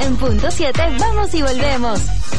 En punto 7, vamos y volvemos.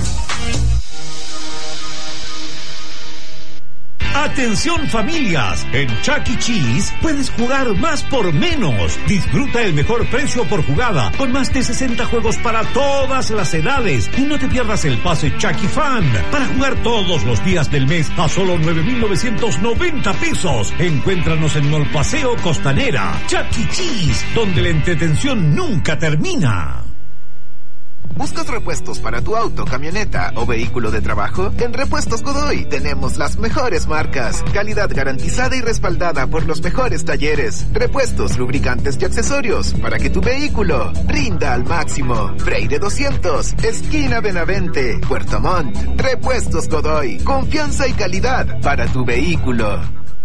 Atención familias, en Chuck E. Cheese puedes jugar más por menos. Disfruta el mejor precio por jugada, con más de 60 juegos para todas las edades. Y no te pierdas el pase Chuck E. Fan, para jugar todos los días del mes a solo 9,990 pesos. Encuéntranos en Mall Paseo Costanera. Chuck E. Cheese, donde la entretención nunca termina. ¿Buscas repuestos para tu auto, camioneta o vehículo de trabajo? En Repuestos Godoy tenemos las mejores marcas, calidad garantizada y respaldada por los mejores talleres, repuestos, lubricantes y accesorios para que tu vehículo rinda al máximo. Freire 200, esquina Benavente, Puerto Montt. Repuestos Godoy, confianza y calidad para tu vehículo.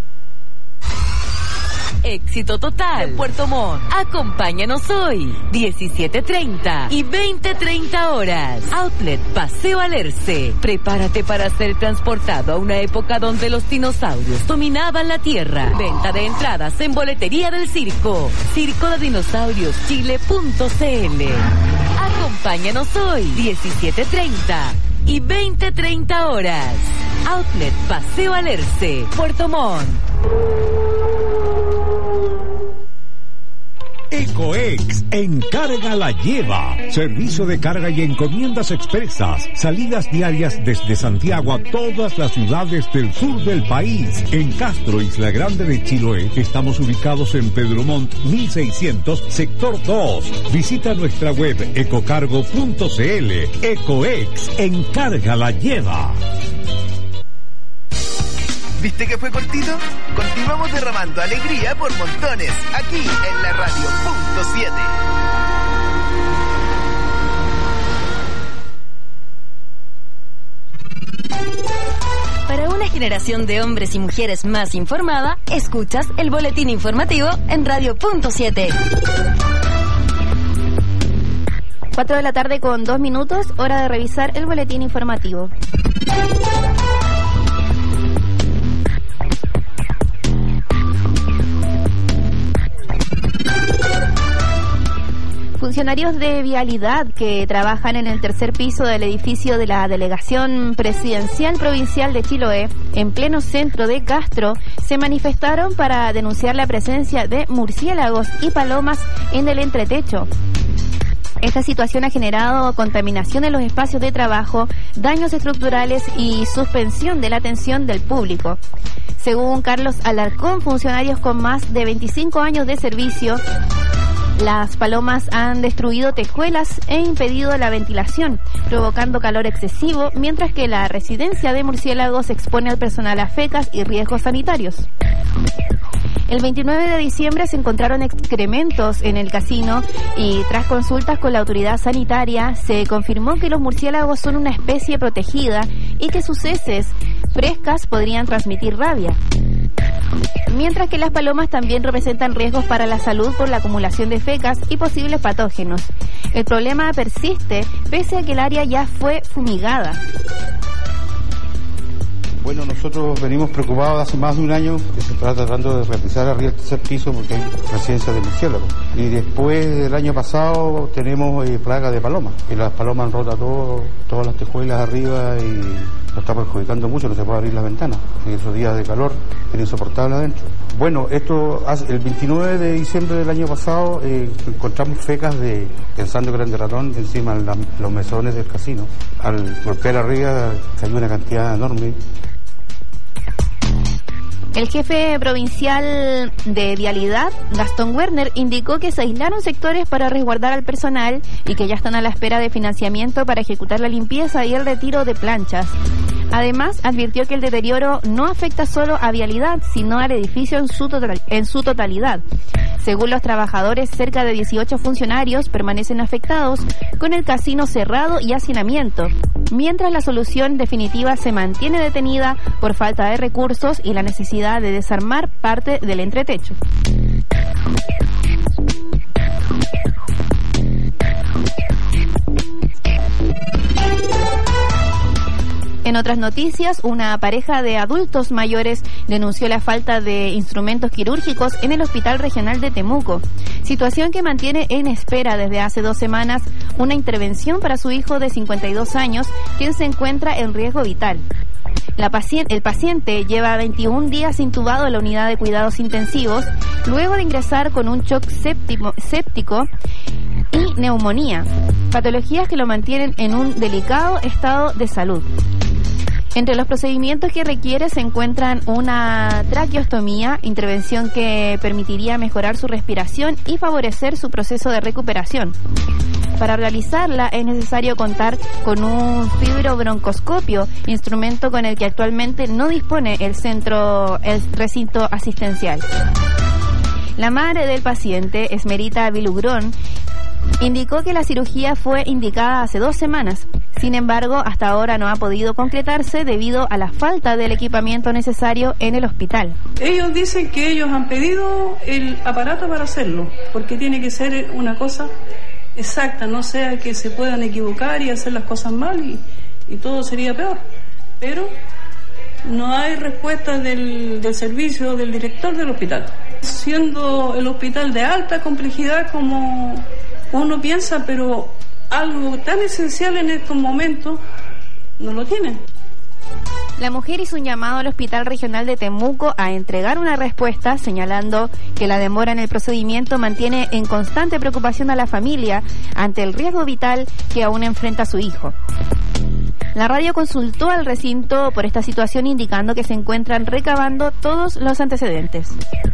Éxito total. Puerto Montt. Acompáñanos hoy, 17:30 y 20:30 horas. Outlet Paseo Alerce. Prepárate para ser transportado a una época donde los dinosaurios dominaban la tierra. Venta de entradas en boletería del circo. circodedinosaurioschile.cl. Acompáñanos hoy, 17:30 y 20:30 horas. Outlet Paseo Alerce, Puerto Montt. Ecoex, encarga la lleva. Servicio de carga y encomiendas expresas. Salidas diarias desde Santiago a todas las ciudades del sur del país. En Castro, Isla Grande de Chiloé, estamos ubicados en Pedro Montt, 1600, sector 2. Visita nuestra web ecocargo.cl. Ecoex, encarga la lleva. ¿Viste que fue cortito? Continuamos derramando alegría por montones, aquí en la radio punto 7. Para una generación de hombres y mujeres más informada, escuchas el boletín informativo en radio punto 7. 4 de la tarde con 2 minutos, hora de revisar el boletín informativo. Funcionarios de vialidad que trabajan en el tercer piso del edificio de la Delegación Presidencial Provincial de Chiloé, en pleno centro de Castro, se manifestaron para denunciar la presencia de murciélagos y palomas en el entretecho. Esta situación ha generado contaminación en los espacios de trabajo, daños estructurales y suspensión de la atención del público. Según Carlos Alarcón, funcionarios con más de 25 años de servicio, las palomas han destruido tejuelas e impedido la ventilación, provocando calor excesivo, mientras que la residencia de murciélagos expone al personal a fecas y riesgos sanitarios. El 29 de diciembre se encontraron excrementos en el casino y tras consultas con la autoridad sanitaria se confirmó que los murciélagos son una especie protegida y que sus heces frescas podrían transmitir rabia. Mientras que las palomas también representan riesgos para la salud por la acumulación de fecas y posibles patógenos. El problema persiste pese a que el área ya fue fumigada. Bueno, nosotros venimos preocupados hace más de un año que se está tratando de realizar arriba el tercer piso porque hay presencia de murciélagos. Y después del año pasado tenemos plaga de palomas. Y las palomas han roto todas las tejuelas arriba y nos está perjudicando mucho, no se puede abrir las ventanas. En esos días de calor es insoportable adentro. Bueno, esto el 29 de diciembre del año pasado encontramos fecas pensando que eran de ratón encima de los mesones del casino. Al golpear arriba cayó una cantidad enorme. El jefe provincial de Vialidad, Gastón Werner, indicó que se aislaron sectores para resguardar al personal y que ya están a la espera de financiamiento para ejecutar la limpieza y el retiro de planchas. Además, advirtió que el deterioro no afecta solo a Vialidad, sino al edificio en su totalidad. Según los trabajadores, cerca de 18 funcionarios permanecen afectados, con el casino cerrado y hacinamiento, mientras la solución definitiva se mantiene detenida por falta de recursos y la necesidad de desarmar parte del entretecho. En otras noticias, una pareja de adultos mayores denunció la falta de instrumentos quirúrgicos en el Hospital Regional de Temuco, situación que mantiene en espera desde hace 2 semanas una intervención para su hijo de 52 años, quien se encuentra en riesgo vital. El paciente lleva 21 días intubado en la unidad de cuidados intensivos, luego de ingresar con un shock séptico y neumonía, patologías que lo mantienen en un delicado estado de salud. Entre los procedimientos que requiere se encuentran una traqueostomía, intervención que permitiría mejorar su respiración y favorecer su proceso de recuperación. Para realizarla es necesario contar con un fibrobroncoscopio, instrumento con el que actualmente no dispone el recinto asistencial. La madre del paciente, Esmerita Vilugrón, indicó que la cirugía fue indicada hace 2 semanas. Sin embargo, hasta ahora no ha podido concretarse debido a la falta del equipamiento necesario en el hospital. Ellos dicen que ellos han pedido el aparato para hacerlo, porque tiene que ser una cosa exacta, no sea que se puedan equivocar y hacer las cosas mal y todo sería peor. Pero no hay respuesta del servicio del director del hospital. Siendo el hospital de alta complejidad como uno piensa, pero algo tan esencial en estos momentos no lo tienen. La mujer hizo un llamado al Hospital Regional de Temuco a entregar una respuesta, señalando que la demora en el procedimiento mantiene en constante preocupación a la familia ante el riesgo vital que aún enfrenta su hijo. La radio consultó al recinto por esta situación, indicando que se encuentran recabando todos los antecedentes.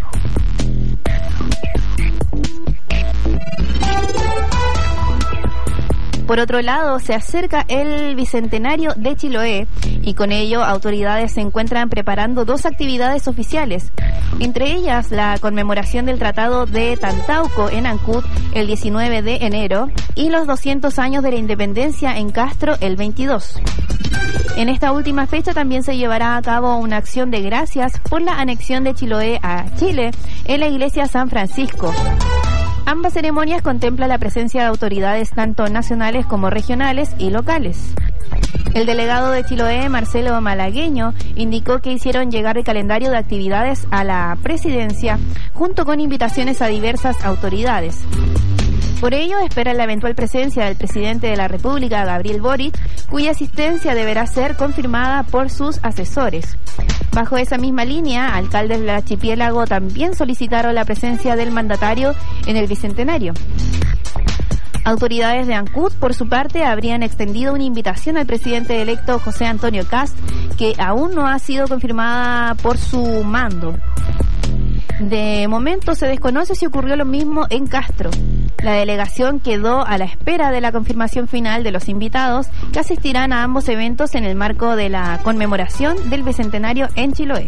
Por otro lado, se acerca el Bicentenario de Chiloé y con ello autoridades se encuentran preparando 2 actividades oficiales, entre ellas la conmemoración del Tratado de Tantauco en Ancud el 19 de enero y los 200 años de la independencia en Castro el 22. En esta última fecha también se llevará a cabo una acción de gracias por la anexión de Chiloé a Chile en la iglesia San Francisco. Ambas ceremonias contemplan la presencia de autoridades tanto nacionales como regionales y locales. El delegado de Chiloé, Marcelo Malagueño, indicó que hicieron llegar el calendario de actividades a la presidencia junto con invitaciones a diversas autoridades. Por ello, esperan la eventual presencia del presidente de la República, Gabriel Boric, cuya asistencia deberá ser confirmada por sus asesores. Bajo esa misma línea, alcaldes del archipiélago también solicitaron la presencia del mandatario en el Bicentenario. Autoridades de Ancud, por su parte, habrían extendido una invitación al presidente electo José Antonio Kast, que aún no ha sido confirmada por su mando. De momento se desconoce si ocurrió lo mismo en Castro. La delegación quedó a la espera de la confirmación final de los invitados que asistirán a ambos eventos en el marco de la conmemoración del Bicentenario en Chiloé.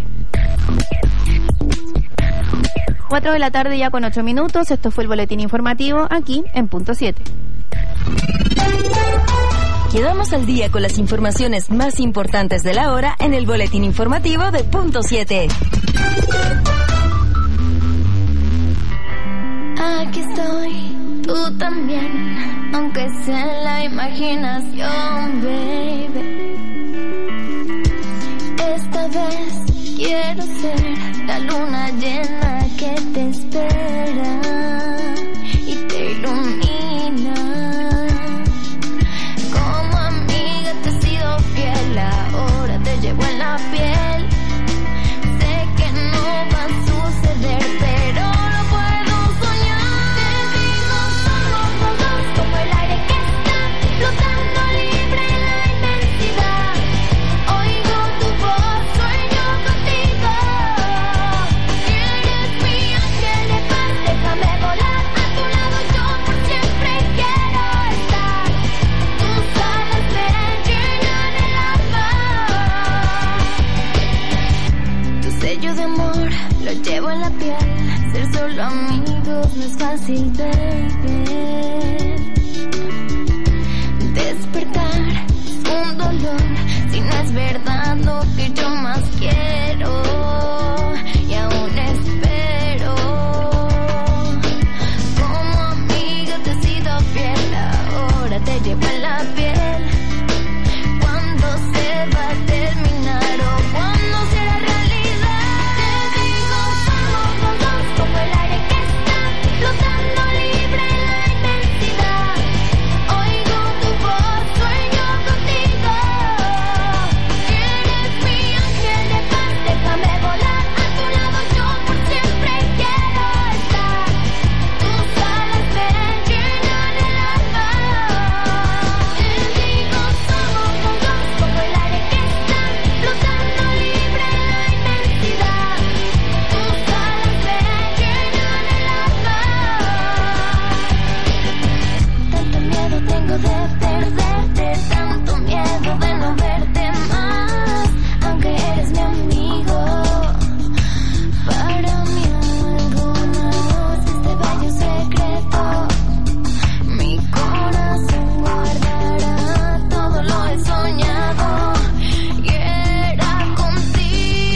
4 de la tarde ya con 8 minutos. Esto fue el boletín informativo aquí en Punto 7. Quedamos al día con las informaciones más importantes de la hora en el boletín informativo de Punto 7. Aquí estoy, tú también, aunque sea en la imaginación, baby. Esta vez quiero ser la luna llena que te espera y te ilumina. Como amiga te he sido fiel, ahora te llevo en la piel. Sé que no va a suceder, pero lo puedo soñar. Te digo, somos los dos como el aire que está flotando libre en la inmensidad. Oigo tu voz, sueño contigo. Eres mi ángel de paz, déjame volar a tu lado, yo por siempre quiero estar. Tus alas me llenan el alma. Tu sello de amor lo llevo en la piel. Ser solo amigos no es fácil, baby. Despertar es un dolor si no es verdad lo que yo más quiero. Y aún espero. Como amiga te he sido fiel, ahora te llevo en la piel. Cuando se va a terminar o cuando será realidad. Te digo, somos los dos como el aire que está flotando libre en la inmensidad. Hoy de perderte, tanto miedo de no verte más, aunque eres mi amigo. Para mí alguna voz, este bello secreto, mi corazón guardará, todo lo he soñado y era contigo.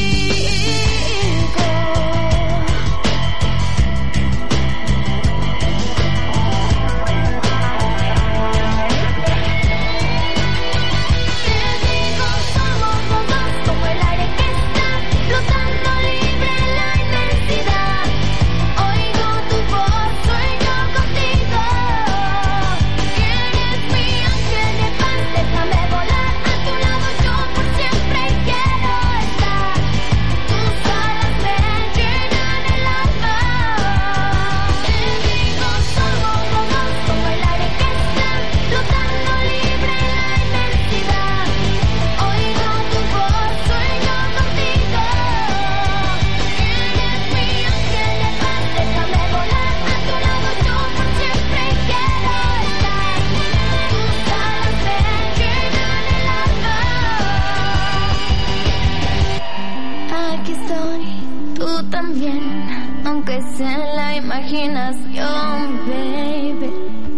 Aquí estoy, tú también, aunque sea en la imaginación, baby.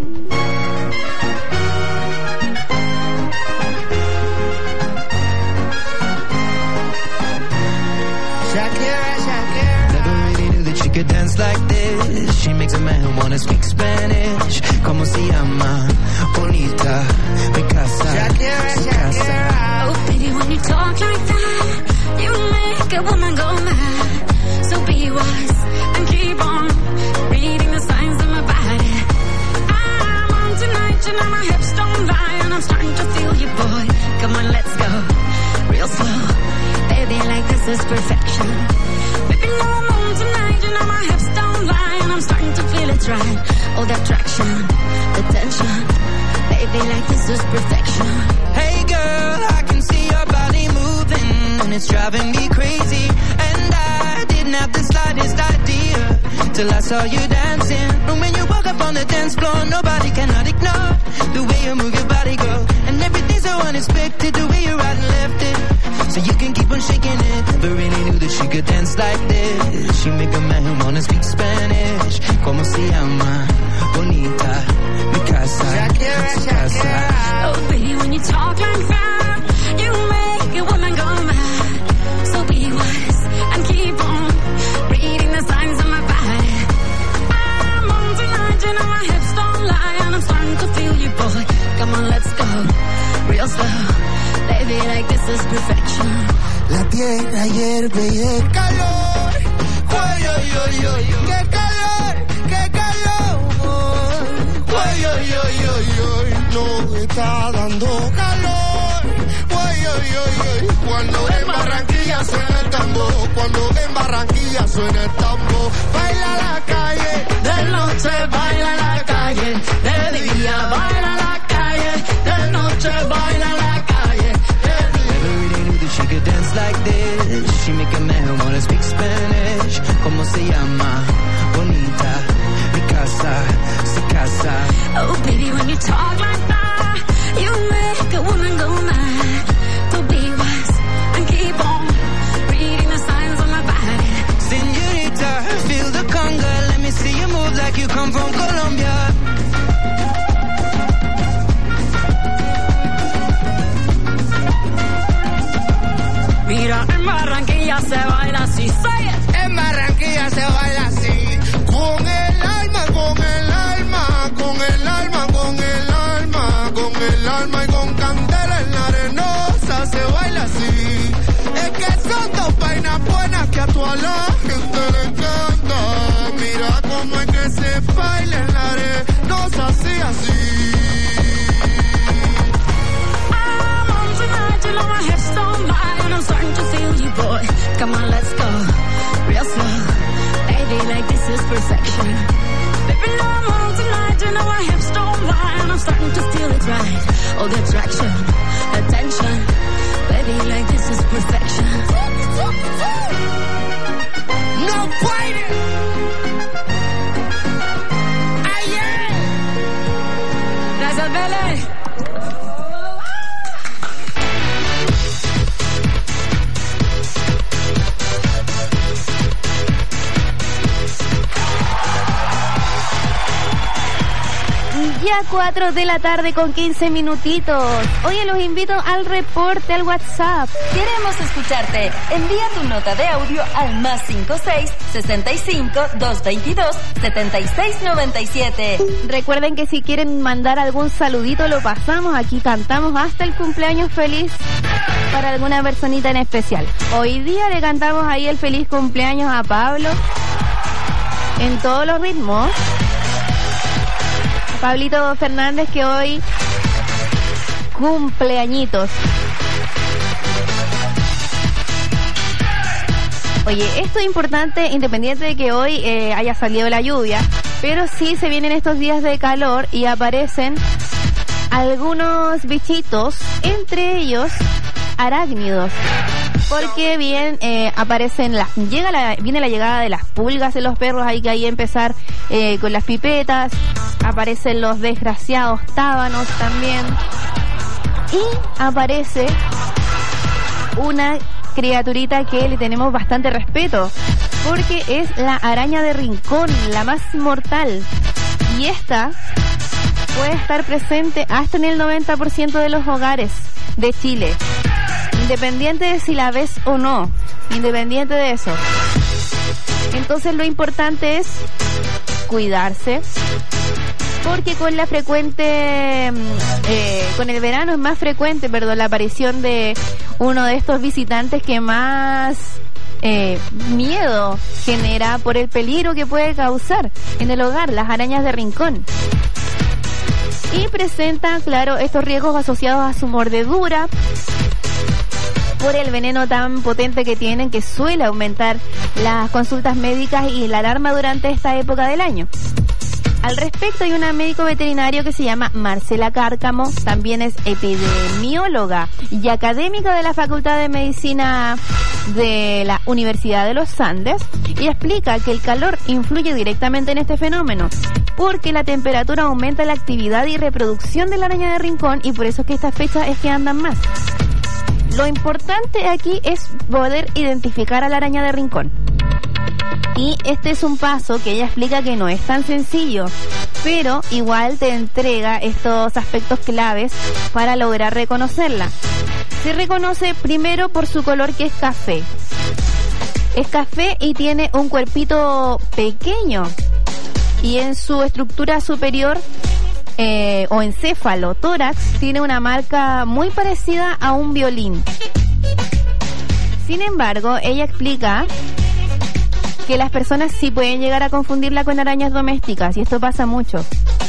Never really knew that she could dance like this. She makes a man wanna speak Spanish. Como se llama? Bonita, mi casa, su casa. Oh, baby, when you talk like that, you make a woman go mad. So be wise and keep on reading the signs of my body. I'm on tonight, you know my hips don't lie, and I'm starting to feel you, boy. Come on, let's go real slow. Baby, like this is perfection. Baby, no, I'm on tonight, you know my hips don't lie, and I'm starting to feel it's right. Oh, the attraction, the tension. Baby, like this is perfection. Hey girl, I can see your body moving, and it's driving me crazy. And I didn't have the slightest idea till I saw you dancing. And when you walk up on the dance floor, nobody cannot ignore the way you move your body, girl. And everything's so unexpected, the way you right and left it, so you can keep on shaking it. Never really knew that she could dance like this. She make a man wanna speak Spanish. Como se llama? Bonita, mi casa, su casa. Oh, baby, when you talk like that, you make a woman go mad. So be wise and keep on reading the signs of my body. I'm on tonight, you know my hips don't lie, and I'm starting to feel you, boy. Come on, let's go real slow. Baby, like this is perfection. La tierra hierve y el calor. Oy, oy, oy, oy, qué calor, qué calor. Oy, oy, oy, oy, oy, no está dando calor. Oy, oy, oy, oy, cuando en Barranquilla suena el tambor, cuando en Barranquilla suena el tambor. Baila la calle, de noche baila la calle, de día baila la calle, de noche baila la calle. Never really knew that she could dance like this. She make a man wanna speak Spanish. Como se llama? Bonita, mi casa, su casa. Oh, baby, when you talk like that, you make a woman go mad. So be wise and keep on reading the signs on my body. Señorita, feel the conga. Let me see you move like you come from Colombia. Mira, en Barranquilla se baila así, say it. En Barranquilla se baila así, con el alma, con el alma, con el alma, con el alma, con el alma y con candela en la arenosa se baila así. Es que son dos vainas buenas que a toda la gente le encanta. Mira cómo es que se baila en la arenosa así, así. I'm on tonight, you know my hips don't lie, and I'm starting to feel you, boy. Come on, let's go real slow. Baby, like this is perfection. Baby, no, I'm on tonight, you know my hips don't lie, and I'm starting to feel it right. Oh, the attraction, the tension. Baby, like this is perfection. No fighting. Ayer. Gracias, Vélez. Ya 4 de la tarde con 15 minutitos. Oye, los invito al reporte, al WhatsApp. Queremos escucharte. Envía tu nota de audio al más 56-65-222-7697. Recuerden que si quieren mandar algún saludito, lo pasamos. Aquí cantamos hasta el cumpleaños feliz para alguna personita en especial. Hoy día le cantamos ahí el feliz cumpleaños a Pablo en todos los ritmos. Pablito Fernández, que hoy cumpleañitos. Oye, esto es importante, independiente de que hoy haya salido la lluvia, pero sí se vienen estos días de calor y aparecen algunos bichitos, entre ellos arácnidos. Porque bien aparecen viene la llegada de las pulgas en los perros, hay que ahí empezar con las pipetas, aparecen los desgraciados tábanos también, y aparece una criaturita que le tenemos bastante respeto, porque es la araña de rincón, la más mortal, y esta puede estar presente hasta en el 90% de los hogares de Chile. Independiente de si la ves o no, independiente de eso. Entonces lo importante es cuidarse, porque con la frecuente, con el verano es más frecuente, la aparición de uno de estos visitantes que más miedo genera por el peligro que puede causar en el hogar, las arañas de rincón. Y presenta, claro, estos riesgos asociados a su mordedura, por el veneno tan potente que tienen, que suele aumentar las consultas médicas y la alarma durante esta época del año. Al respecto, hay una médico veterinario que se llama Marcela Cárcamo, también es epidemióloga y académica de la Facultad de Medicina de la Universidad de los Andes, y explica que el calor influye directamente en este fenómeno, porque la temperatura aumenta la actividad y reproducción de la araña de rincón, y por eso es que esta fecha es que andan más. Lo importante aquí es poder identificar a la araña de rincón. Y este es un paso que ella explica que no es tan sencillo, pero igual te entrega estos aspectos claves para lograr reconocerla. Se reconoce primero por su color, que es café. Es café y tiene un cuerpito pequeño. Y en su estructura superior o encéfalo, tórax, tiene una marca muy parecida a un violín. Sin embargo, ella explica que las personas sí pueden llegar a confundirla con arañas domésticas, y esto pasa mucho.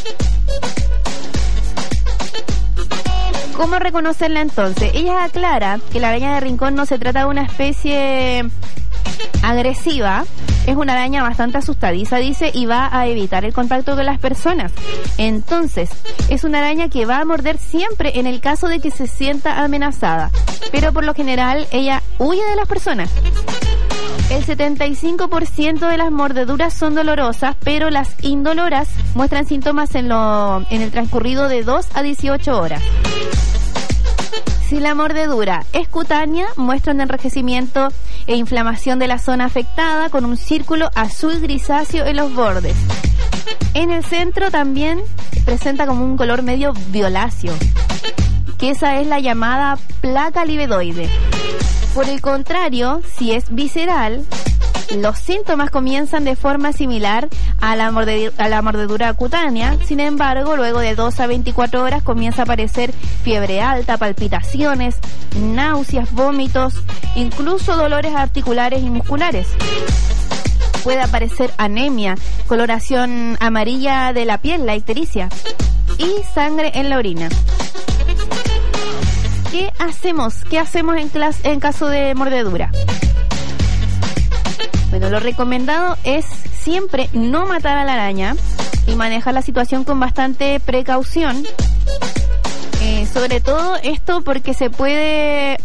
¿Cómo reconocerla entonces? Ella aclara que la araña de rincón no se trata de una especie agresiva, es una araña bastante asustadiza, dice, y va a evitar el contacto con las personas. Entonces, es una araña que va a morder siempre en el caso de que se sienta amenazada, pero por lo general ella huye de las personas. El 75% de las mordeduras son dolorosas, pero las indoloras muestran síntomas en el transcurrido de 2 a 18 horas. Si la mordedura es cutánea, muestran enrojecimiento e inflamación de la zona afectada con un círculo azul grisáceo en los bordes. En el centro también presenta como un color medio violáceo, que esa es la llamada placa livedoide. Por el contrario, si es visceral, los síntomas comienzan de forma similar a la mordedura cutánea. Sin embargo, luego de 2 a 24 horas comienza a aparecer fiebre alta, palpitaciones, náuseas, vómitos, incluso dolores articulares y musculares. Puede aparecer anemia, coloración amarilla de la piel, la ictericia, y sangre en la orina. ¿Qué hacemos? ¿Qué hacemos en caso de mordedura? Bueno, lo recomendado es siempre no matar a la araña y manejar la situación con bastante precaución. Sobre todo esto porque se puede,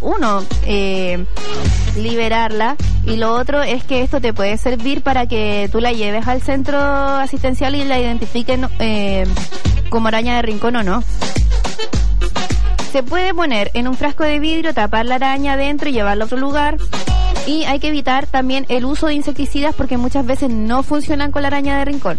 liberarla, y lo otro es que esto te puede servir para que tú la lleves al centro asistencial y la identifiquen como araña de rincón o no. Se puede poner en un frasco de vidrio, tapar la araña adentro y llevarla a otro lugar. Y hay que evitar también el uso de insecticidas porque muchas veces no funcionan con la araña de rincón.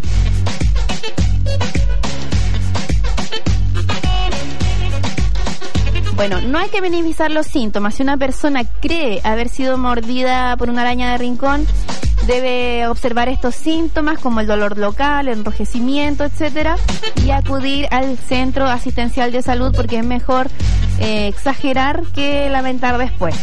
Bueno, no hay que minimizar los síntomas. Si una persona cree haber sido mordida por una araña de rincón, debe observar estos síntomas como el dolor local, el enrojecimiento, etcétera, y acudir al centro asistencial de salud porque es mejor exagerar que lamentar después.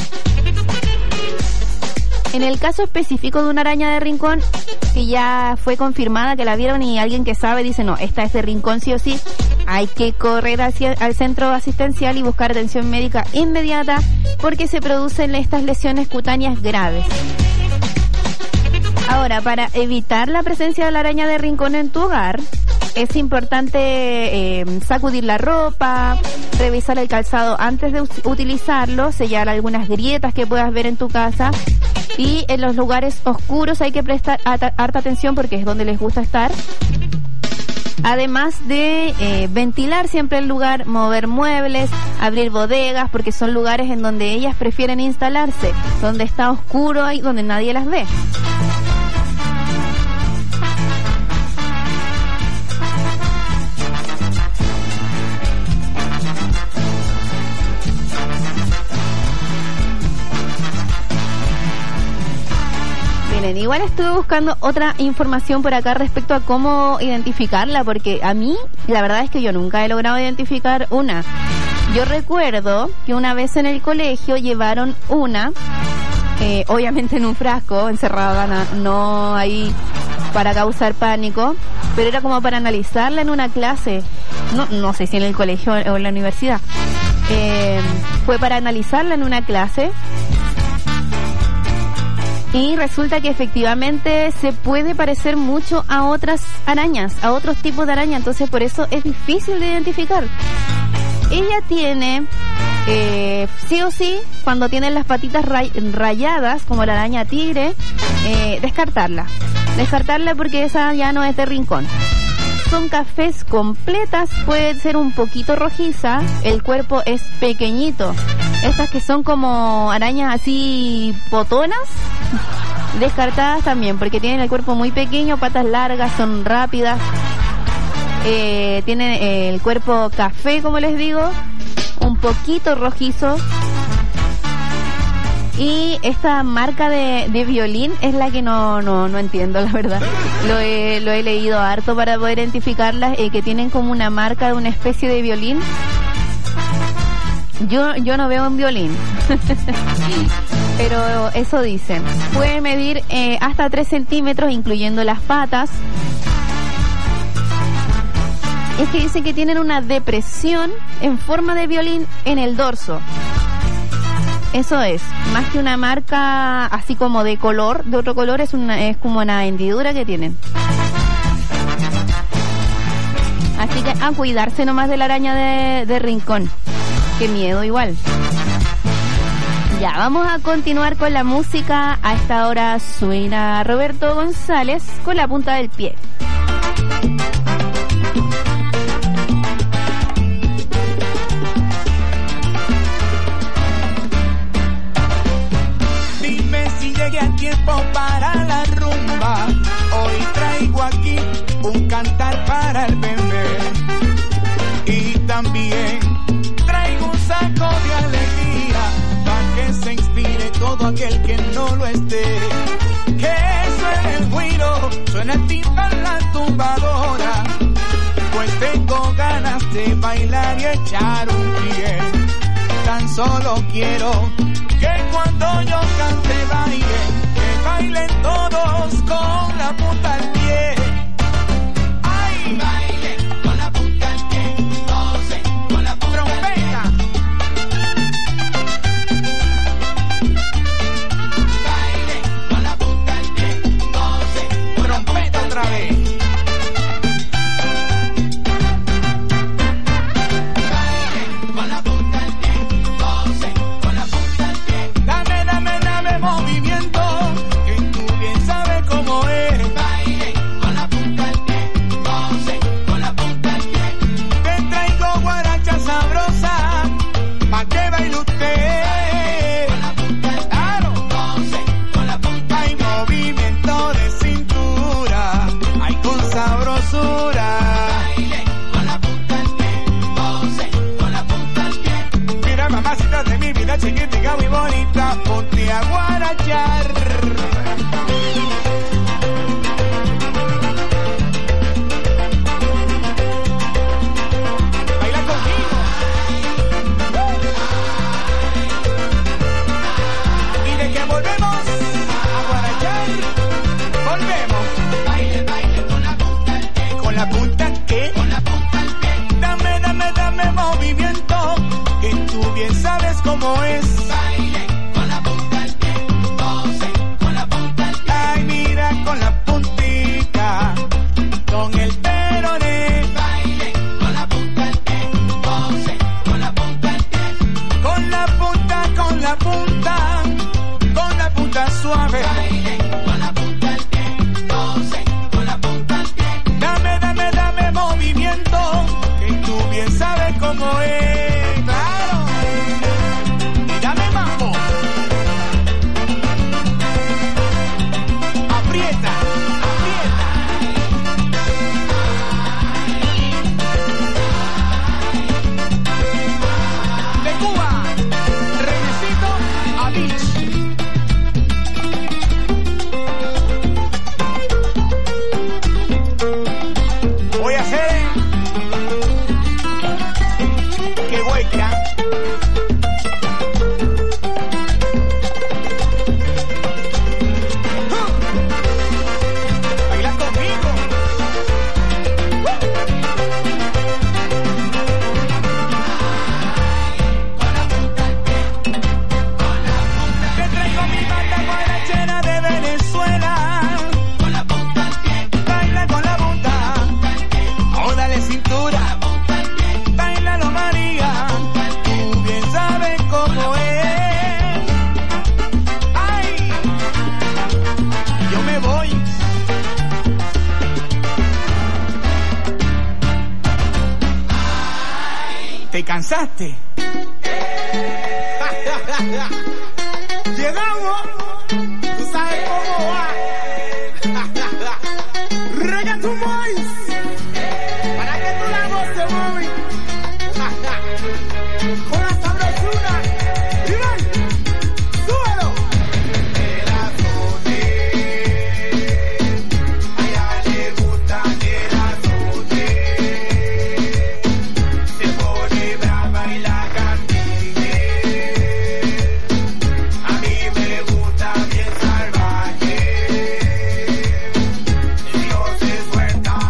En el caso específico de una araña de rincón, que ya fue confirmada que la vieron y alguien que sabe dice, no, esta es de rincón sí o sí, hay que correr al centro asistencial y buscar atención médica inmediata porque se producen estas lesiones cutáneas graves. Ahora, para evitar la presencia de la araña de rincón en tu hogar, es importante sacudir la ropa, revisar el calzado antes de utilizarlo, sellar algunas grietas que puedas ver en tu casa y en los lugares oscuros hay que prestar harta atención porque es donde les gusta estar. Además de ventilar siempre el lugar, mover muebles, abrir bodegas, porque son lugares en donde ellas prefieren instalarse, donde está oscuro y donde nadie las ve. Igual estuve buscando otra información por acá respecto a cómo identificarla, porque a mí la verdad es que yo nunca he logrado identificar una. Yo recuerdo que una vez en el colegio llevaron una, obviamente en un frasco, encerrada, no ahí para causar pánico, pero era como para analizarla en una clase, no sé si en el colegio o en la universidad, fue para analizarla en una clase. Y resulta que efectivamente se puede parecer mucho a otras arañas, a otros tipos de araña, entonces por eso es difícil de identificar. Ella tiene, sí o sí, cuando tienen las patitas rayadas, como la araña tigre, descartarla porque esa ya no es de rincón. Son cafés completas, puede ser un poquito rojiza, el cuerpo es pequeñito. Estas que son como arañas así potonas, descartadas también, porque tienen el cuerpo muy pequeño, patas largas, son rápidas, tienen el cuerpo café, como les digo, un poquito rojizo. Y esta marca de violín es la que no entiendo, la verdad. Lo he leído harto para poder identificarlas, que tienen como una marca de una especie de violín. Yo no veo un violín, pero eso dicen. Puede medir hasta 3 centímetros, incluyendo las patas. Es que dicen que tienen una depresión en forma de violín en el dorso. Eso es, más que una marca así como de color, de otro color, es como una hendidura que tienen. Así que a cuidarse nomás de la araña de rincón. Qué miedo igual. Ya, vamos a continuar con la música. A esta hora suena Roberto González con La Punta del Pie. Llegué a tiempo para la rumba. Hoy traigo aquí un cantar para el bebé. Y también traigo un saco de alegría para que se inspire todo aquel que no lo esté. Que suene el güiro, suene el timbal, la tumbadora. Pues tengo ganas de bailar y echar un pie. Tan solo quiero que cuando yo cante bailen todos con la punta del pie. ¡Ay! Bailen con la punta del pie, gocen con la punta del pie. Bailen con la punta del pie, gocen, trompeta otra vez. Bailen con la punta del pie, gocen con la punta del pie. Dame movimiento, que tú bien sabes cómo es. chiquitica muy bonita, ponte a guarachar. Baila conmigo. Y de que volvemos a guarachar, volvemos. Baile, baile con la punta al pie. ¿Con la punta qué? Con la punta al pie. Dame, dame, dame movimiento, que tú bien sabes cómo es. Baile con la punta al pie, goce con la punta al pie. Ay, mira con la puntita, con el peroné. Baile con la punta al pie, goce con la punta al pie. Con la punta, con la punta, con la punta suave. Baile con la punta al pie, goce con la punta al pie. Dame, dame, dame movimiento, que tú bien sabes cómo es. Claro. Y dame mambo. Aprieta, aprieta. De Cuba, Renecito a Beach. Voy a hacer que hueca. Baila conmigo. Te traigo mi banda guarachera de Venezuela. Con la punta al pie. Baila con la punta. Oh, dale cintura. Bailalo María. Tú bien sabes cómo es. Ay, yo me voy. ¿Te cansaste? Llegamos. Tú sabes cómo va. Reggaeton Boys. Para que tú la goces, mami. Con la sabrosura. Iván, súbelo. El azote. A ella le gusta el azote. Se pone brava y la cantigue. A mí me gusta bien salvaje. Dios se suelta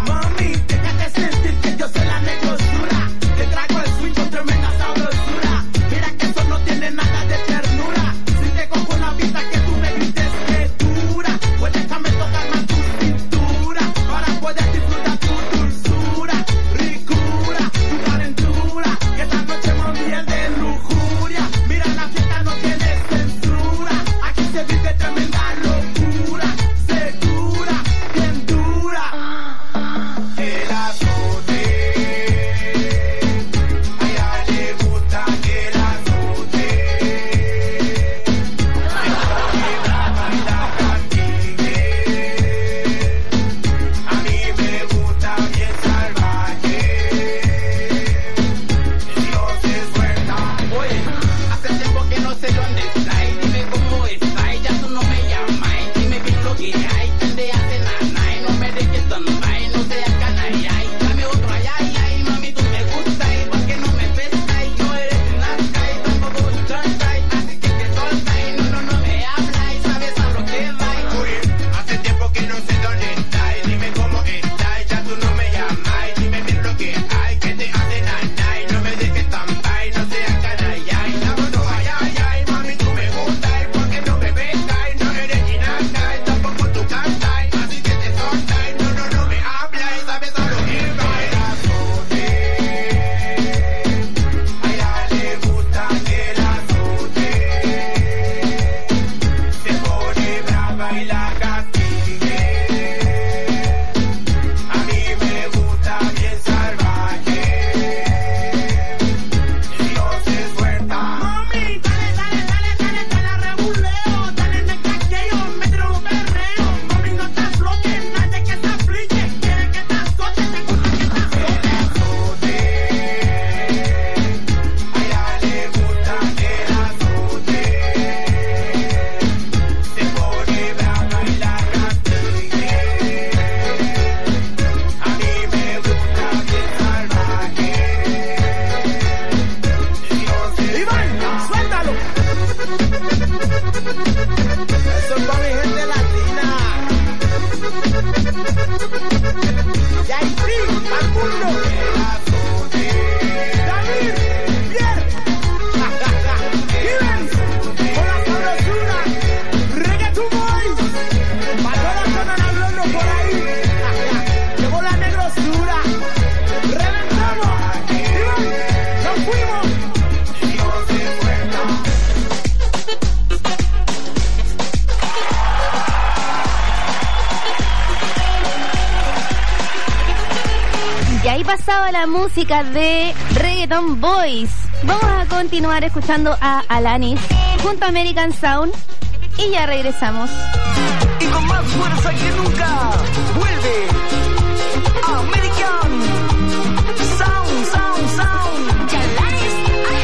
pasado la música de Reggaeton Boys. Vamos a continuar escuchando a Alanis junto a American Sound y ya regresamos. Y con más fuerza que nunca vuelve American Sound, Sound, Sound. Ya Alanis,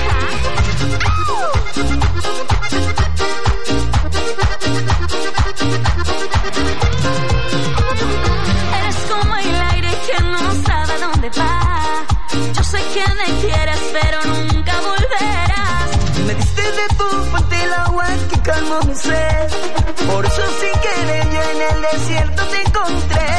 Eres como el aire que no sabe a dónde va. Yo sé que me quieres, pero nunca volverás. Me diste de tu fuente el agua que calmó mi sed. Por eso sin querer yo en el desierto te encontré.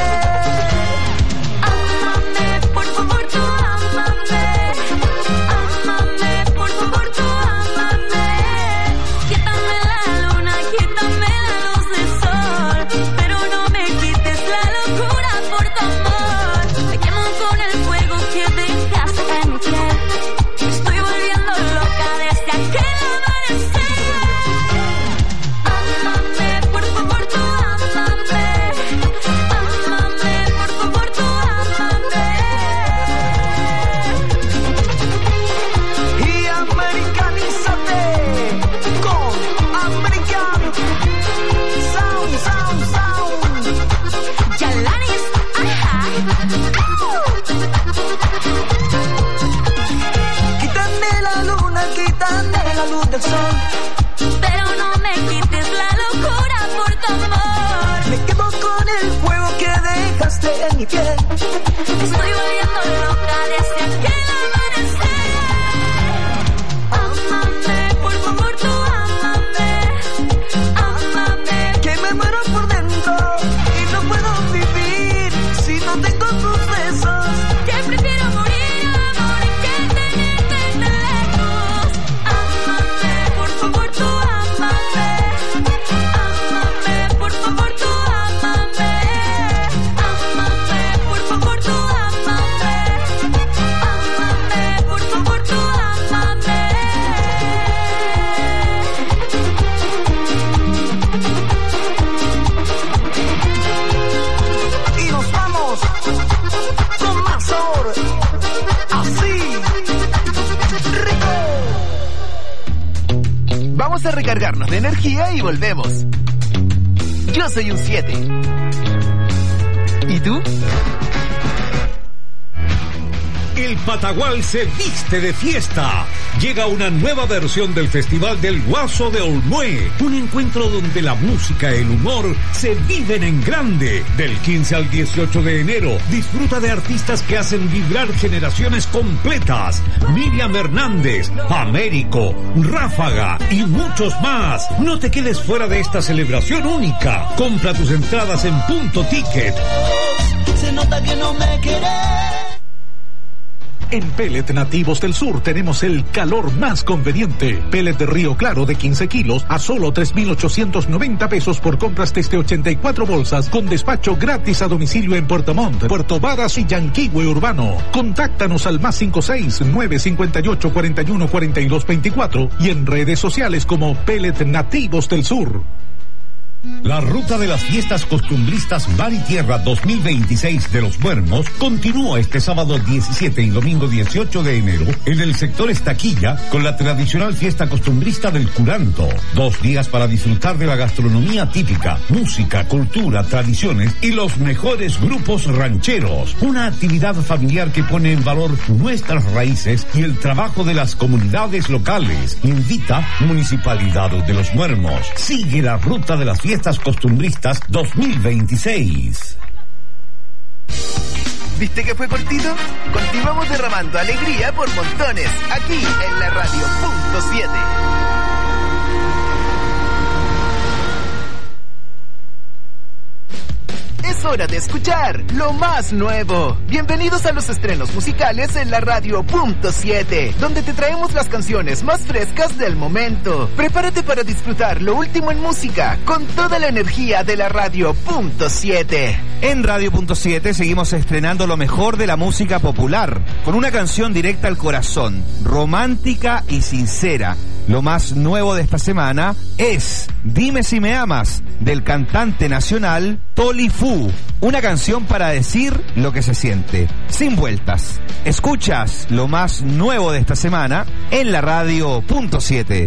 Ámame, por favor, tú ámame. Ámame, por favor, tú ámame. Quítame la luna, quítame la luz del sol, pero no me quites la locura por tu amor. Me quemo con el fuego que dejaste en mi piel. Me estoy volviendo loca desde aquel amanecer. Ámame, por favor, tú ámame. Ámame, por favor, tú ámame. Y americanízate con American Sound, Sound, Sound. Ya Alanis, ajá. Quítame la luna, quítame la luz del sol, Pero no me quites la locura por tu amor. me quemo con el fuego que dejaste en mi piel. Estoy volviendo loca desde aquel amanecer. Ámame, por favor, tú ámame. Ámame. Que me muero por dentro y no puedo vivir si no tengo tus besos. Que prefiero morir, amor, que tenerte tan lejos. Ámame, por favor, tú ámame. Ámame, por favor, tú ámame. Ámame, por favor, tú ámame. Ámame, por favor, tú ámame. Y nos vamos con más sabor, así, rico. Vamos a recargarnos de energía y volvemos. Yo soy un 7. ¿Y tú? El Patagual se viste de fiesta. Llega una nueva versión del Festival del Guaso de Olmué. Un encuentro donde la música y el humor se viven en grande. Del 15 al 18 de enero, disfruta de artistas que hacen vibrar generaciones completas. Miriam Hernández, Américo, Ráfaga y muchos más. No te quedes fuera de esta celebración única. Compra tus entradas en Punto Ticket. Se nota que no me querés. En Pellet Nativos del Sur tenemos el calor más conveniente. Pellet de Río Claro de 15 kilos a solo 3,890 pesos por compras desde 84 bolsas con despacho gratis a domicilio en Puerto Montt, Puerto Varas y Yanquihue Urbano. Contáctanos al +56 958 41 42 24 y en redes sociales como Pellet Nativos del Sur. La ruta de las fiestas costumbristas Mar y Tierra 2026 de Los Muermos continúa este sábado 17 y domingo 18 de enero en el sector Estaquilla con la tradicional fiesta costumbrista del Curanto. 2 días para disfrutar de la gastronomía típica, música, cultura, tradiciones y los mejores grupos rancheros. Una actividad familiar que pone en valor nuestras raíces y el trabajo de las comunidades locales. Invita Municipalidad de Los Muermos. Sigue la ruta de las fiestas costumbristas 2026. ¿Viste que fue cortito? Continuamos derramando alegría por montones, aquí en la radio Punto 7. Es hora de escuchar lo más nuevo. Bienvenidos a los estrenos musicales en la radio Punto 7, donde te traemos las canciones más frescas del momento. Prepárate para disfrutar lo último en música con toda la energía de la radio Punto 7. En Radio Punto 7 seguimos estrenando lo mejor de la música popular, con una canción directa al corazón, romántica y sincera, Lo más nuevo de esta semana es Dime si me amas, del cantante nacional Toli Fu. Una canción para decir lo que se siente, sin vueltas. Escuchas lo más nuevo de esta semana en la radio .7.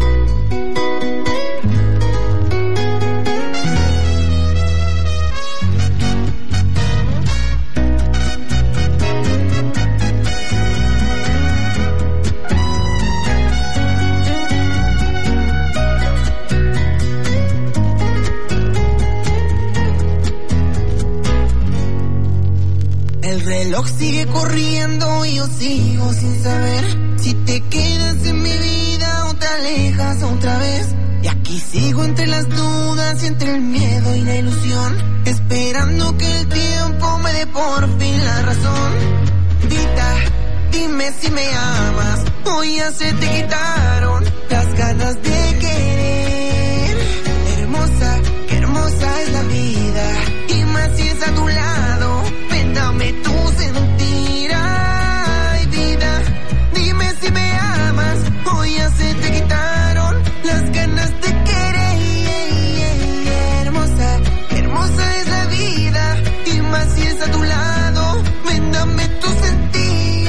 El reloj sigue corriendo y yo sigo sin saber si te quedas en mi vida o te alejas otra vez. Y aquí sigo entre las dudas y entre el miedo y la ilusión, esperando que el tiempo me dé por fin la razón. Vida, dime si me amas, hoy ya se te quitaron las ganas de querer. Hermosa, qué hermosa es la vida, y más si es a tu lado. Dame tu sentir, ay vida, dime si me amas, hoy ya se te quitaron las ganas de querer. Hermosa, hermosa es la vida, y más si es a tu lado, ven dame tu sentir.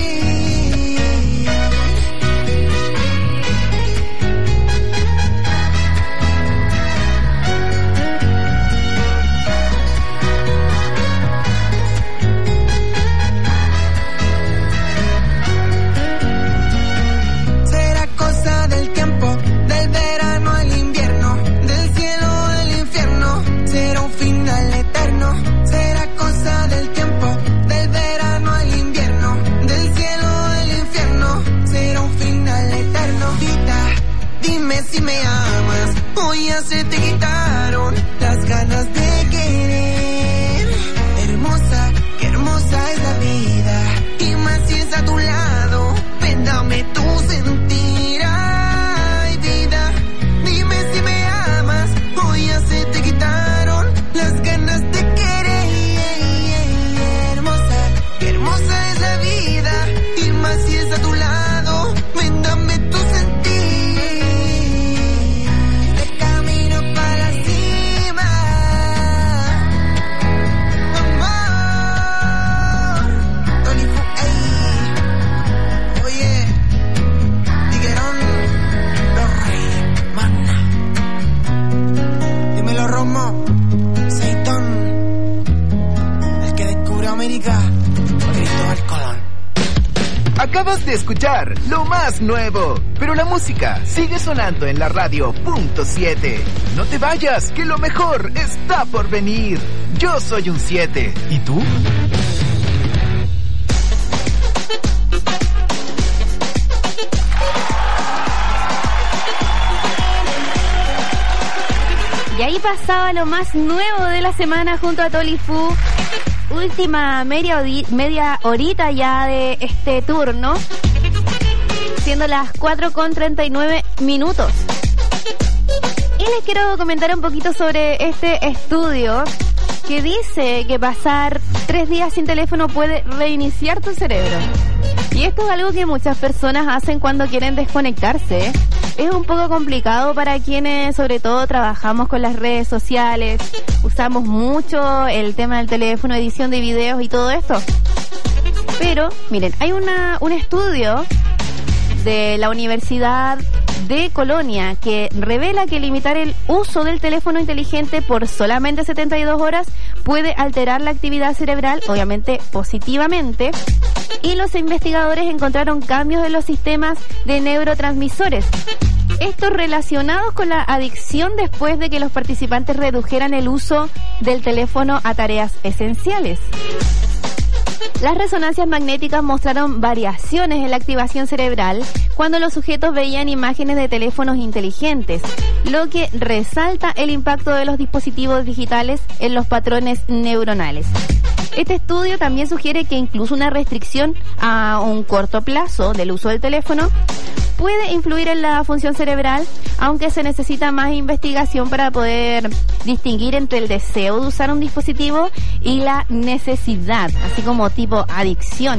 Si me amas, hoy ya se te quitaron las ganas de querer. Hermosa, qué hermosa es la vida, y más si es a tu lado, ven dame tu sentir, ay vida, dime si me amas, hoy ya se te quitaron las ganas de querer. Hermosa, qué hermosa es la vida, y más si es a tu lado, ven dame tu sentir. Acabas de escuchar lo más nuevo, pero la música sigue sonando en la radio .7. No te vayas, que lo mejor está por venir. Yo soy un 7. ¿Y tú? Y ahí pasaba lo más nuevo de la semana junto a Toli Fu. Última media horita ya de este turno, siendo las 4:39 minutos. Y les quiero comentar un poquito sobre este estudio que dice que pasar 3 días sin teléfono puede reiniciar tu cerebro. Y esto es algo que muchas personas hacen cuando quieren desconectarse. Es un poco complicado para quienes sobre todo trabajamos con las redes sociales, usamos mucho el tema del teléfono, edición de videos y todo esto. Pero, miren, hay un estudio de la Universidad de Colonia que revela que limitar el uso del teléfono inteligente por solamente 72 horas puede alterar la actividad cerebral, obviamente positivamente, y los investigadores encontraron cambios en los sistemas de neurotransmisores. Estos relacionados con la adicción después de que los participantes redujeran el uso del teléfono a tareas esenciales. Las resonancias magnéticas mostraron variaciones en la activación cerebral cuando los sujetos veían imágenes de teléfonos inteligentes, lo que resalta el impacto de los dispositivos digitales en los patrones neuronales. Este estudio también sugiere que incluso una restricción a un corto plazo del uso del teléfono puede influir en la función cerebral, aunque se necesita más investigación para poder distinguir entre el deseo de usar un dispositivo y la necesidad, así como tipo adicción.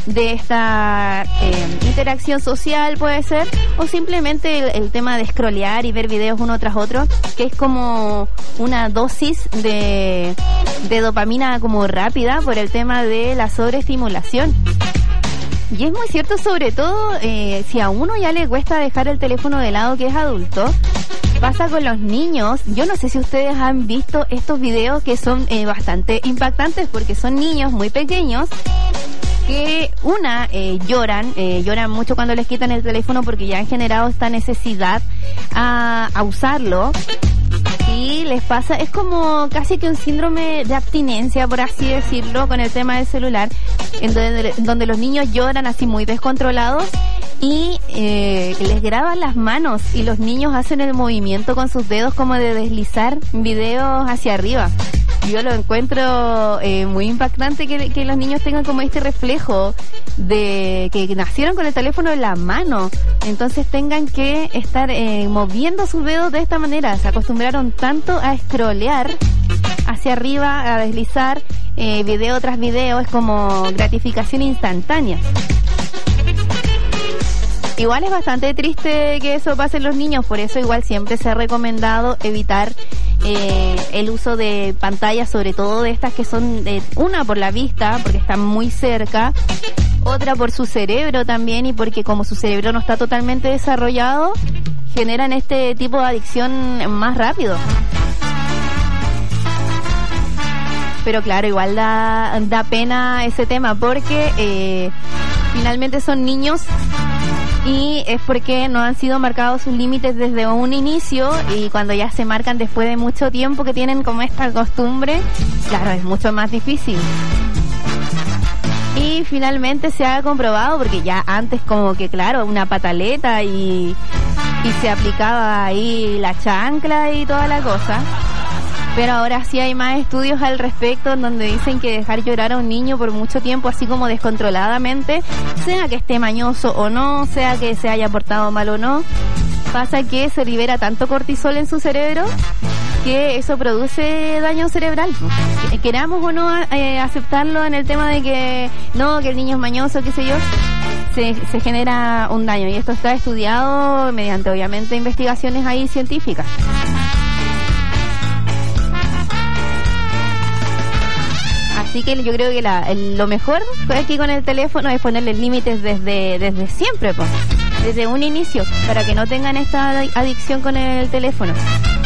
de esta interacción social, puede ser, o simplemente el tema de scrollear y ver videos uno tras otro, que es como una dosis de dopamina como rápida por el tema de la sobreestimulación. Y es muy cierto, sobre todo si a uno ya le cuesta dejar el teléfono de lado, que es adulto. Pasa con los niños. Yo no sé si ustedes han visto estos videos que son bastante impactantes, porque son niños muy pequeños que lloran mucho cuando les quitan el teléfono, porque ya han generado esta necesidad a usarlo. Y les pasa, es como casi que un síndrome de abstinencia, por así decirlo, con el tema del celular, en donde los niños lloran así muy descontrolados y les graban las manos, y los niños hacen el movimiento con sus dedos como de deslizar videos hacia arriba. Yo lo encuentro muy impactante que los niños tengan como este reflejo de que nacieron con el teléfono en la mano, entonces tengan que estar moviendo sus dedos de esta manera. Se acostumbraron tanto a scrollear hacia arriba, a deslizar video tras video, es como gratificación instantánea. Igual es bastante triste que eso pase en los niños, por eso igual siempre se ha recomendado evitar el uso de pantallas, sobre todo de estas que son, una por la vista, porque están muy cerca, otra por su cerebro también, y porque como su cerebro no está totalmente desarrollado, generan este tipo de adicción más rápido. Pero claro, igual da pena ese tema, porque finalmente son niños y es porque no han sido marcados sus límites desde un inicio, y cuando ya se marcan después de mucho tiempo que tienen como esta costumbre, claro, es mucho más difícil. Y finalmente se ha comprobado, porque ya antes como que claro, una pataleta y se aplicaba ahí la chancla y toda la cosa. Pero ahora sí hay más estudios al respecto, en donde dicen que dejar llorar a un niño por mucho tiempo, así como descontroladamente, sea que esté mañoso o no, sea que se haya portado mal o no, pasa que se libera tanto cortisol en su cerebro que eso produce daño cerebral. Queramos o no aceptarlo en el tema de que no, que el niño es mañoso, qué sé yo, se genera un daño, y esto está estudiado mediante obviamente investigaciones ahí científicas. Así que yo creo que lo mejor aquí con el teléfono es ponerle límites desde siempre, pues, desde un inicio, para que no tengan esta adicción con el teléfono.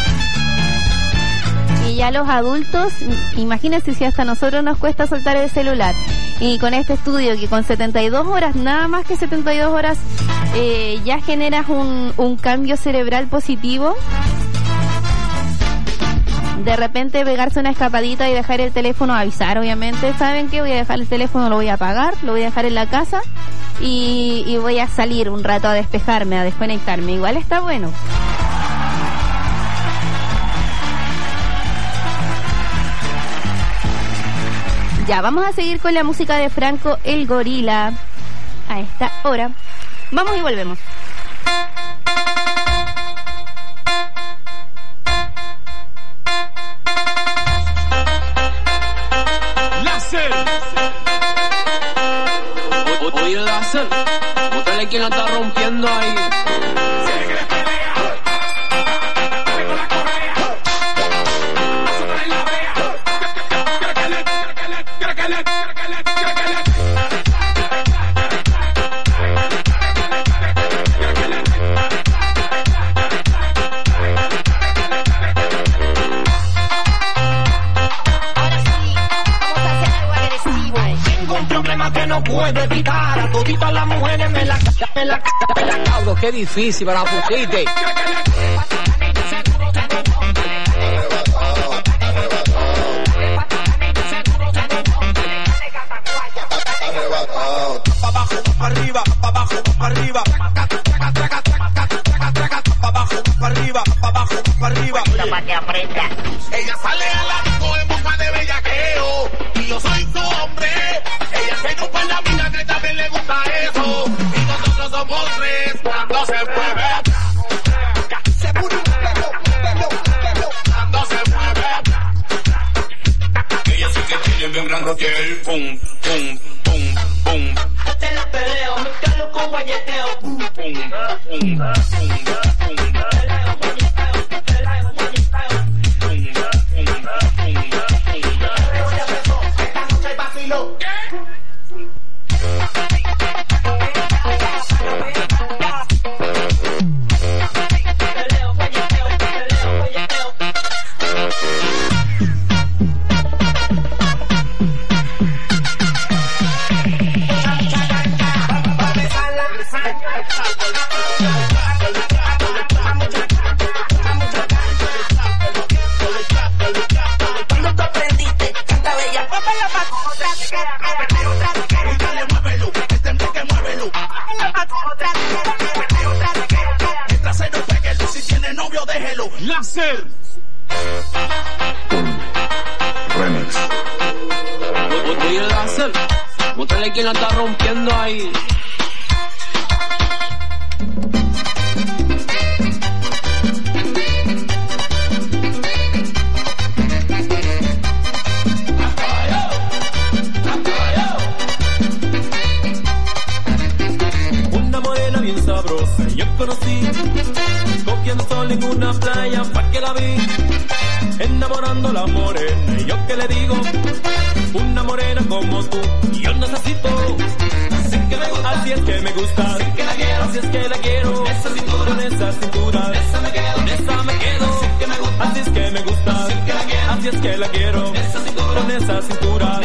Y ya los adultos, imagínense si hasta a nosotros nos cuesta soltar el celular. Y con este estudio que con 72 horas, nada más que 72 horas, ya generas un cambio cerebral positivo. De repente pegarse una escapadita y dejar el teléfono, avisar obviamente, ¿saben qué? Voy a dejar el teléfono, lo voy a apagar, lo voy a dejar en la casa y voy a salir un rato a despejarme, a desconectarme. Igual está bueno. Ya, vamos a seguir con la música de Franco el Gorila a esta hora. Vamos y volvemos. Oye, láser, mostrarle quién la está rompiendo ahí. Que no puedo evitar, a toditas las mujeres me la cabro, qué difícil para pusiste. Pa' abajo, pa' arriba, pa' abajo, pa' arriba, pa' abajo, pa' arriba, pa' abajo, pa' arriba. Para que aprenda. Ella sale a la disco en busca de bellaqueo y yo soy su hombre. Ella se ocupa en la vida que también le gusta eso. Y nosotros somos tres cuando se mueve. Se mueve, cuando se mueve. Ella sí que tiene bien gran roquel. Pum, pum, pum, pum. Láser. Remix. Oye, Láser, bótale quien la está rompiendo ahí. Una morena bien sabrosa yo conocí, cogiendo sol en una playa pa' que la vi, enamorando a la morena. Y yo que le digo, una morena como tú, yo necesito. Así es que me gusta, así es que la quiero, con esa cintura, con esa me quedo. Así es que me gusta, así es que la quiero, con esa cintura.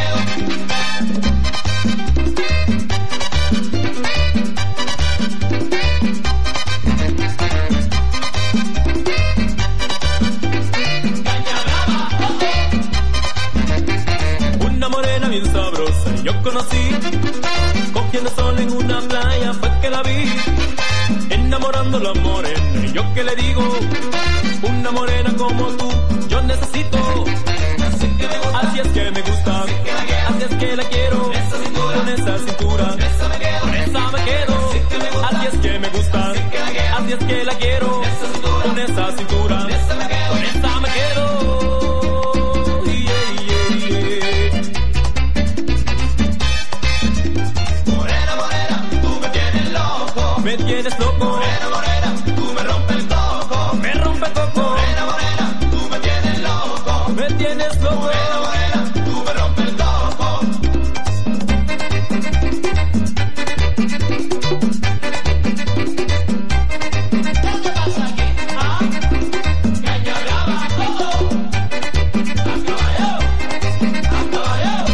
Bien sabrosa yo conocí, cogiendo sol en una playa fue que la vi, enamorando a la morena. Y yo que le digo, una morena como tú yo necesito. Así es que me gusta, así es que la quiero, con esa cintura, con esa me quedo. Así es que me gusta, así es que la quiero, con esa cintura, con esa me quedo. Me tienes loco, morena, morena, tú me rompes el coco, me rompe el coco, morena, morena, tú me tienes loco, me tienes loco, morena, morena, tú me rompes el coco. ¿Qué pasa aquí? ¿Ah? Caña brava, todo. A caballo, a caballo.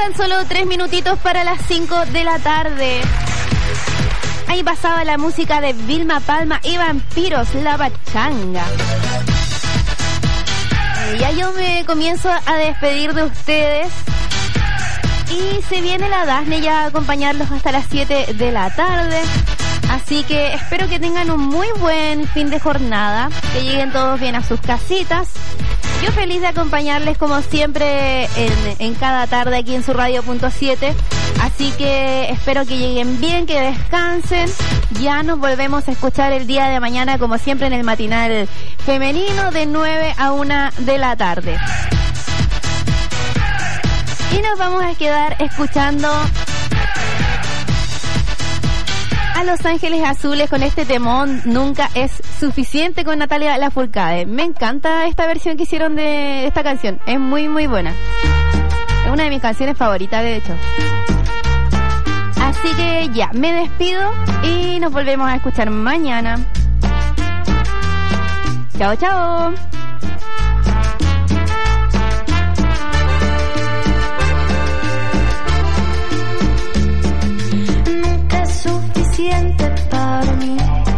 Faltan solo 3 minutitos para las 5 de la tarde. Ahí pasaba la música de Vilma Palma y Vampiros, La Pachanga. Ya yo me comienzo a despedir de ustedes. Y se viene la Dasne ya a acompañarlos hasta las 7 de la tarde. Así que espero que tengan un muy buen fin de jornada, que lleguen todos bien a sus casitas. Yo feliz de acompañarles como siempre en cada tarde aquí en su radio.7. Así que espero que lleguen bien, que descansen. Ya nos volvemos a escuchar el día de mañana como siempre en el matinal femenino de 9 a 1 de la tarde. Y nos vamos a quedar escuchando a Los Ángeles Azules con este temón Nunca es suficiente con Natalia Lafourcade. Me encanta esta versión que hicieron de esta canción. Es muy muy buena. Es una de mis canciones favoritas, de hecho. Así que ya, me despido y nos volvemos a escuchar mañana. Chao, chao. Para mí,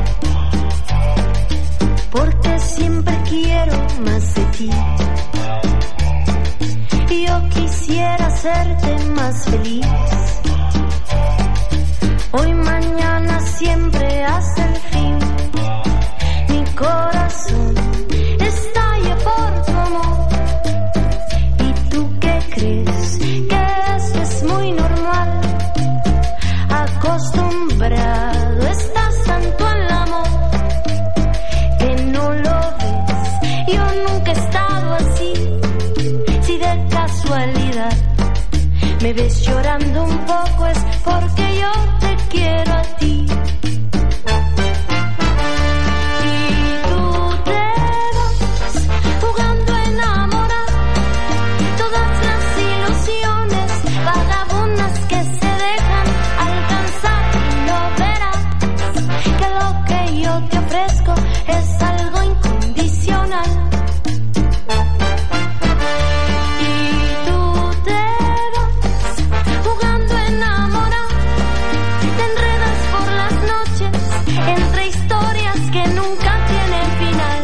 porque siempre quiero más de ti. Yo quisiera hacerte más feliz. Hoy, mañana, siempre hasta el fin. Mi corazón estalla por tu amor. ¿Y tú qué crees? Que eso es muy normal. Acostumbrado estás tanto al amor que no lo ves. Yo nunca he estado así. Si de casualidad me ves llorando un poco es porque yo te quiero a ti. Y tú te vas jugando a enamorar todas las ilusiones vagabundas que se dejan alcanzar. No verás que lo que yo te ofrezco es algo incondicional. Y tú te vas jugando a enamorar, te enredas por las noches entre historias que nunca tienen final.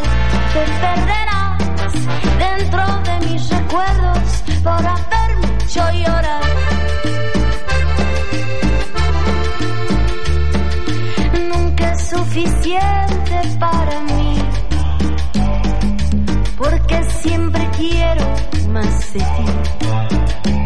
Te perderás dentro de mis recuerdos por haberme hecho llorar. Suficiente para mí, porque siempre quiero más de ti.